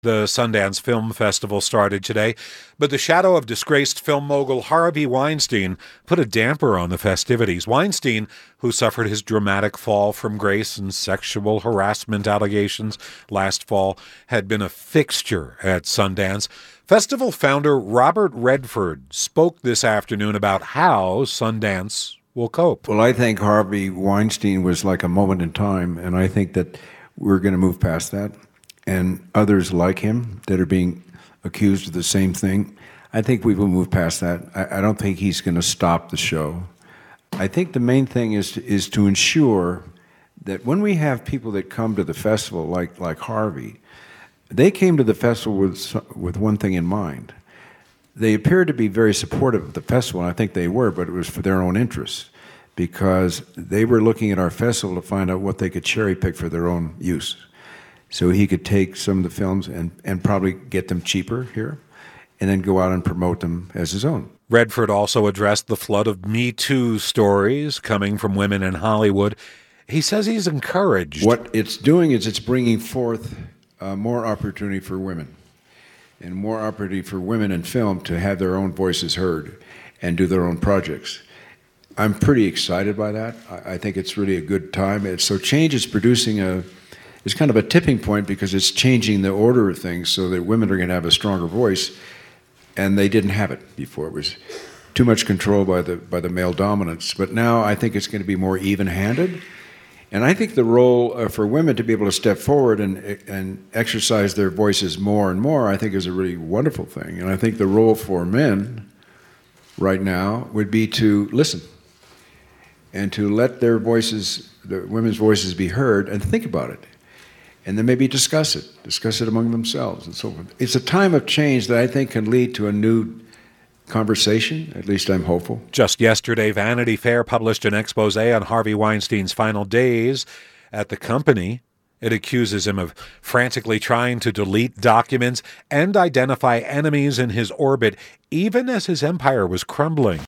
The Sundance Film Festival started today, but the shadow of disgraced film mogul Harvey Weinstein put a damper on the festivities. Weinstein, who suffered his dramatic fall from grace and sexual harassment allegations last fall, had been a fixture at Sundance. Festival founder Robert Redford spoke this afternoon about how Sundance will cope. Well, I think Harvey Weinstein was like a moment in time, and I think that we're going to move past that. And others like him that are being accused of the same thing, I think we will move past that. I don't think he's going to stop the show. I think the main thing is to ensure that when we have people that come to the festival, like Harvey, they came to the festival with one thing in mind. They appeared to be very supportive of the festival, and I think they were, but it was for their own interests, because they were looking at our festival to find out what they could cherry pick for their own use. So he could take some of the films and probably get them cheaper here and then go out and promote them as his own. Redford also addressed the flood of Me Too stories coming from women in Hollywood. He says he's encouraged. What it's doing is it's bringing forth more opportunity for women and more opportunity for women in film to have their own voices heard and do their own projects. I'm pretty excited by that. I think it's really a good time. So change is producing it's kind of a tipping point because it's changing the order of things so that women are going to have a stronger voice, and they didn't have it before. It was too much control by the male dominance. But now I think it's going to be more even-handed, and I think the role for women to be able to step forward and exercise their voices more and more, I think is a really wonderful thing. And I think the role for men right now would be to listen and to let their voices, the women's voices, be heard and think about it. And then maybe discuss it among themselves and so forth. It's a time of change that I think can lead to a new conversation. At least I'm hopeful. Just yesterday, Vanity Fair published an expose on Harvey Weinstein's final days at the company. It accuses him of frantically trying to delete documents and identify enemies in his orbit, even as his empire was crumbling.